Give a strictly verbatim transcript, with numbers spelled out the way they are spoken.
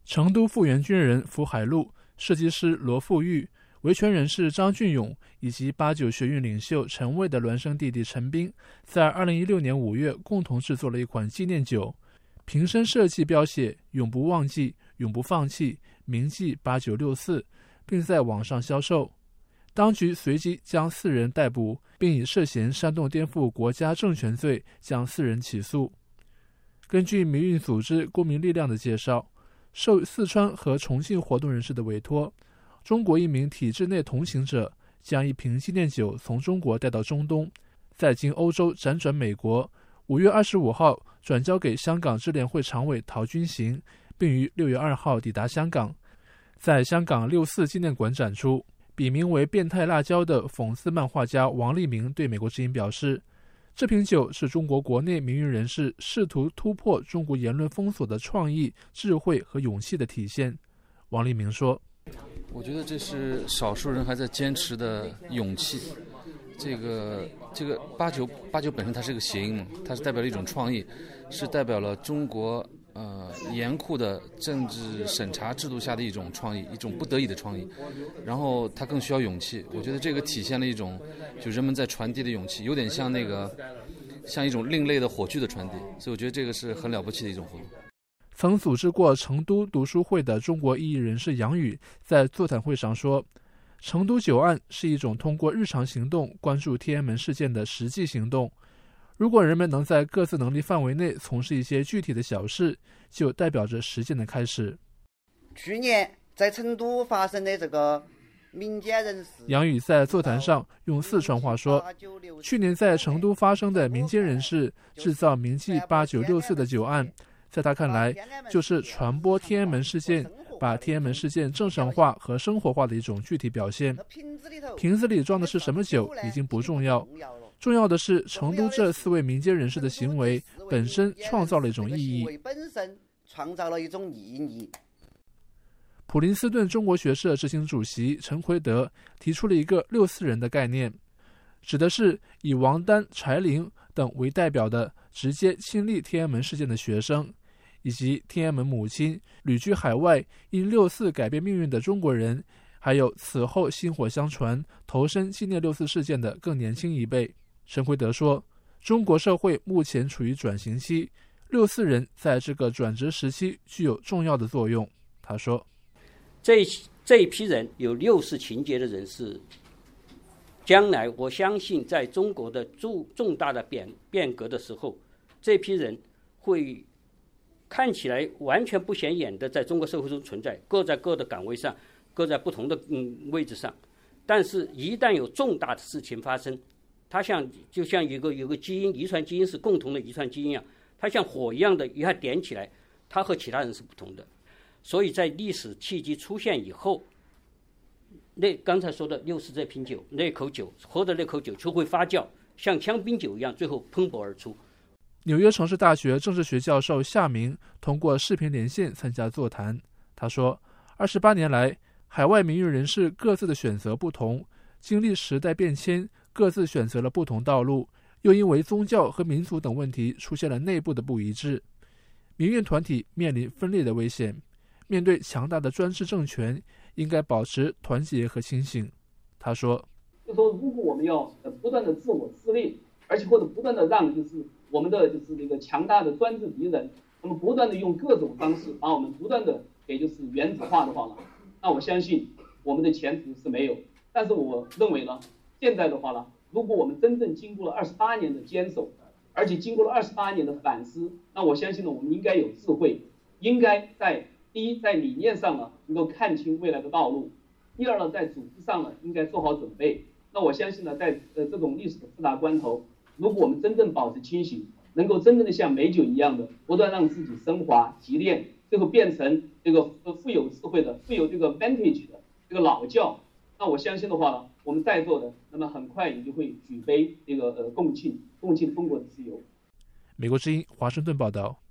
成都复员军人福海路、设计师罗富玉、维权人士张俊勇以及八九学运领袖陈蔚的孪生弟弟陈斌，在二零一六年五月共同制作了一款纪念酒，瓶身设计标写“永不忘记，永不放弃，铭记八九六四”，并在网上销售。当局随即将四人逮捕，并以涉嫌煽动颠覆国家政权罪将四人起诉。根据民运组织公民力量的介绍，受四川和重庆活动人士的委托，中国一名体制内同行者将一瓶纪念酒从中国带到中东，再经欧洲辗转美国，五月二十五号转交给香港支联会常委陶君行，并于六月二号抵达香港，在香港六四纪念馆展出。笔名为变态辣椒的讽刺漫画家王立明对美国之音表示，这瓶酒是中国国内民运人士试图突破中国言论封锁的创意、智慧和勇气的体现。王立明说， 我觉得这是少数人还在坚持的勇气。这个这个八九八九本身它是个谐音嘛，它是代表了一种创意，是代表了中国呃严酷的政治审查制度下的一种创意，一种不得已的创意。然后它更需要勇气，我觉得这个体现了一种就人们在传递的勇气，有点像那个像一种另类的火炬的传递，所以我觉得这个是很了不起的一种活动。 曾组织过成都读书会的中国异议人士杨宇在座谈会上说，成都九案是一种通过日常行动关注天安门事件的实际行动。如果人们能在各自能力范围内从事一些具体的小事，就代表着实践的开始。 去年在成都发生的这个民间人士， 杨宇在座谈上用四川话说，去年在成都发生的民间人士制造铭记八九六四的酒案，在他看来就是传播天安门事件，把天安门事件正常化和生活化的一种具体表现。瓶子里装的是什么酒已经不重要，重要的是成都这四位民间人士的行为本身创造了一种意义。 本身创造了一种意义。 普林斯顿中国学社执行主席陈奎德提出了一个六四人的概念，指的是以王丹、柴玲等为代表的直接亲历天安门事件的学生，以及天安门母亲、旅居海外因六四改变命运的中国人，还有此后薪火相传投身纪念六四事件的更年轻一辈。陈奎德说，中国社会目前处于转型期，六四人在这个转折时期具有重要的作用。他说， 这这一批人有六四情节的人士，将来我相信在中国的重重大的变变革的时候，这批人会看起来完全不显眼的在中国社会中存在，各在各的岗位上，各在不同的嗯位置上，但是一旦有重大的事情发生，它像就像有个有个基因遗传基因是共同的遗传基因一样，它像火一样的一下点起来，它和其他人是不同的。所以在历史契机出现以后，那刚才说的六四这瓶酒，那口酒喝的那口酒就会发酵，像香槟酒一样，最后喷薄而出。 纽约城市大学政治学教授夏明通过视频连线参加座谈。他说，二十八年来，海外民运人士各自的选择不同，经历时代变迁，各自选择了不同道路，又因为宗教和民族等问题出现了内部的不一致，民运团体面临分裂的危险。面对强大的专制政权，应该保持团结和清醒。他说， 就说如果我们要不断的自我自立，而且或者不断的让就是我们的就是那个强大的专制敌人，那么不断的用各种方式把我们不断的给就是原子化的话呢，那我相信我们的前途是没有。但是我认为呢，现在的话呢，如果我们真正经过了二十八年的坚守，而且经过了二十八年的反思，那我相信呢，我们应该有智慧，应该在第一，在理念上呢，能够看清未来的道路；第二呢，在组织上呢，应该做好准备。那我相信呢，在呃这种历史的复杂关头，如果我们真正保持清醒，能够真正的像美酒一样的不断让自己升华提炼，最后变成这个富有智慧的、富有这个 vintage 的这个老教，那我相信的话呢，我们在座的那么很快也就会举杯这个呃共庆共庆中国的自由。 美国之音华盛顿报道。